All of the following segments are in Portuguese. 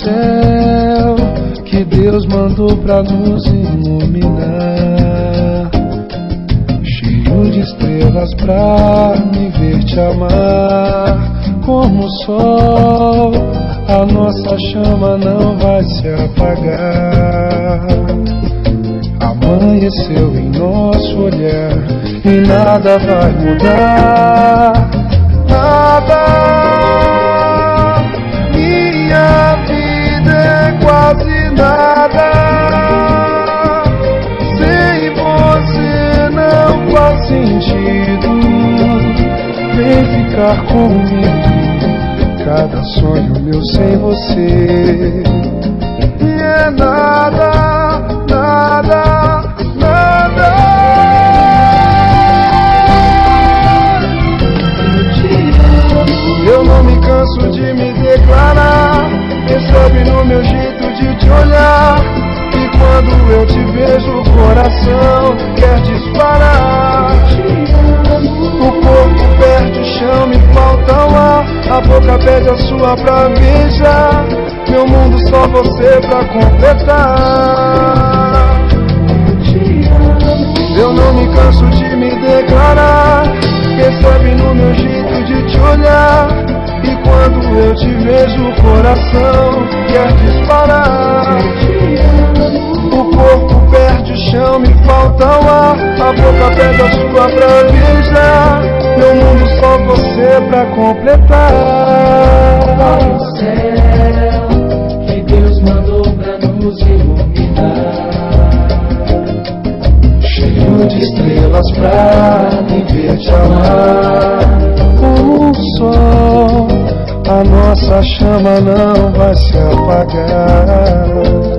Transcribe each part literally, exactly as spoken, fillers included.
céu que Deus mandou pra nos iluminar, cheio de estrelas pra me ver te amar. Como o sol, a nossa chama não vai se apagar. Amanheceu em nosso olhar e nada vai mudar. Nada. Minha vida é quase nada. Sem você não faz sentido. Vem ficar comigo. Cada sonho meu sem você. E é nada, nada, nada. Eu não me canso de me declarar. Percebe no meu jeito de te olhar. E quando eu te vejo o coração quer disparar. O corpo perde o chão, me falta o ar. A boca pede a sua pra beijar. Meu mundo só você pra completar. Eu não me canso de me declarar. Percebe no meu jeito de te olhar. E quando eu te vejo o coração quer disparar. O corpo perde o chão, me falta o ar. A boca pede a sua pra beijar. Meu mundo só você pra completar. Olha o céu que Deus mandou pra nos iluminar, cheio de estrelas pra me ver te amar. Como o sol, a nossa chama não vai se apagar.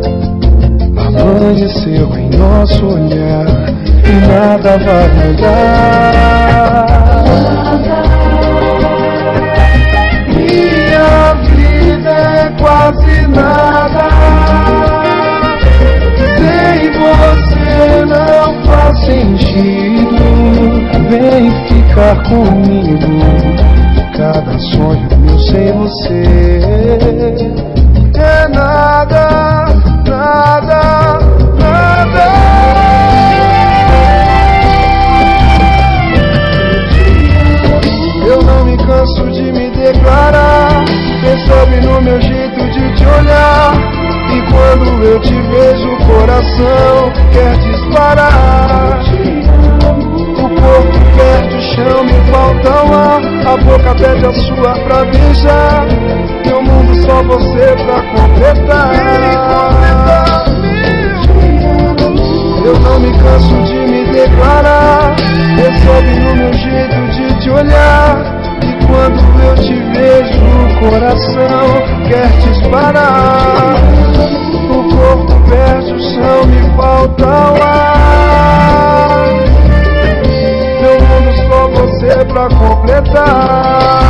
Amanheceu em nosso olhar e nada vai mudar. Minha vida é quase nada. Sem você não faz sentido. Vem ficar comigo. Cada sonho meu sem você. É nada, nada, nada. Eu não me canso de me declarar. Percebe no meu jeito de te olhar. E quando eu te vejo o coração quer disparar. O corpo perde o chão, me falta o ar. A boca pede a sua pra beijar. Meu mundo só você pra completar. Eu não me canso de me declarar. Percebe no meu jeito de te olhar. E quando eu te vejo o coração quer disparar. O corpo perde o chão, me falta o ar. Meu mundo só você pra completar.